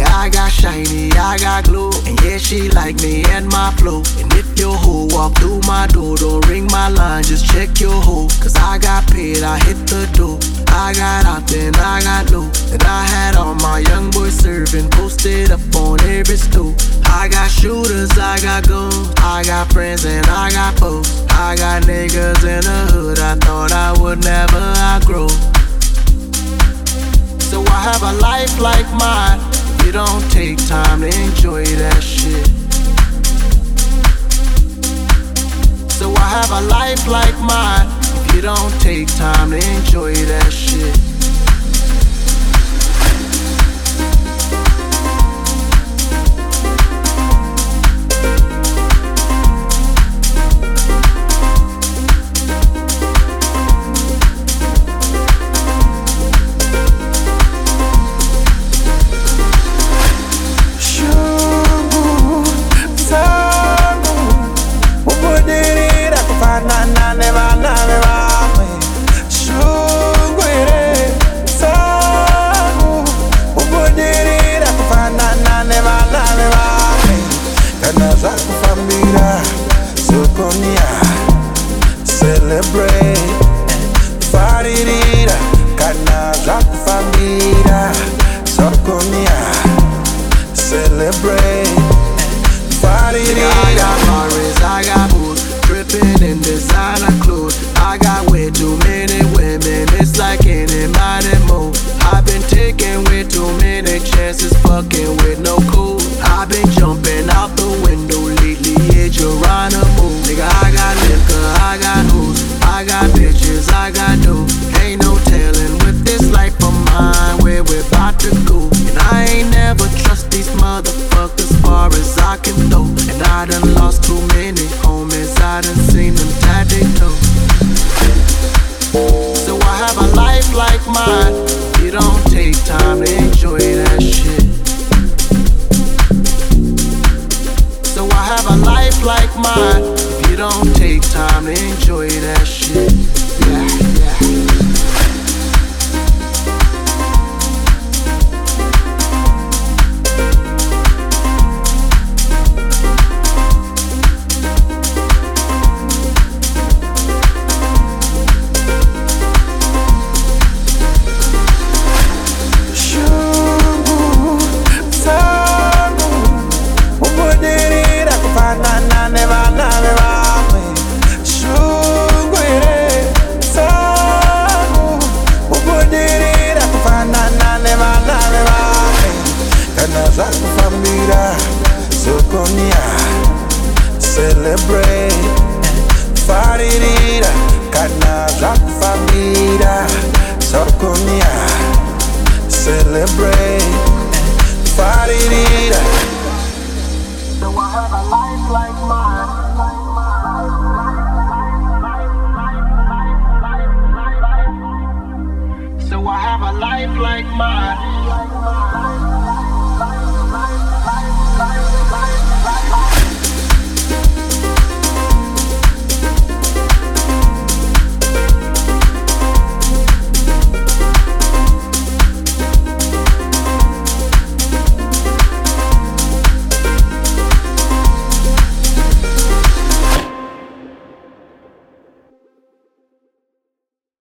Yeah, I got shiny, I got glow. And yeah, she like me and my flow. And if your hoe walk through my door, don't ring my line, just check your hoe. Cause I got paid, I hit the door. I got out, then I got low. And I had all my young boys serving, posted up on every store. I got shooters, I got guns, I got friends and I got foes. I got niggas in the hood I thought I would never outgrow. So I have a life like mine. You don't take time to enjoy that shit. So I have a life like mine. If you don't take time to enjoy that shit. Celebrate, faririra, kana zvaku fambira, sokonia. Celebrate, faririra. I got Morris, I got boots, dripping in designer clothes. I got way too many women, it's like any mighty move. I've been taking way too many chances, fucking with no code. I've been jumping out the window lately, yeah, Geronimo. Nigga, I got liquor, I got hoes, I got bitches, I got dough. Ain't no telling with this life of mine where we're about to go. And I ain't never trust these motherfuckers far as I can throw. And I done lost too many homies, I done seen them tie their toe. So I have a life like mine. You don't take time to enjoy that shit. So I have a life like mine. If you don't take time to enjoy that shit. Yeah, yeah. Celebrate, faririra, kana zvaku fambira, sokonia. Celebrate, faririra. So I have a life like mine. So I have a life like mine.